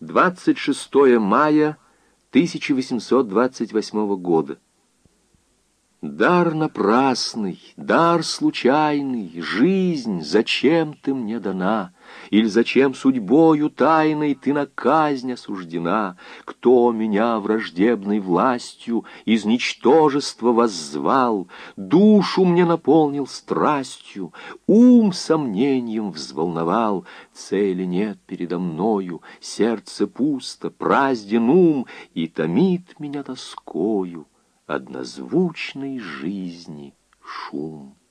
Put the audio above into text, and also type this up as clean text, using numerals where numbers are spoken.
26 мая 1828 года. Дар напрасный, дар случайный, жизнь, зачем ты мне дана? Или зачем судьбою тайной ты на казнь осуждена? Кто меня враждебной властью из ничтожества воззвал, душу мне наполнил страстью, ум сомнением взволновал? Цели нет передо мною, сердце пусто, празден ум, и томит меня тоскою однозвучной жизни шум.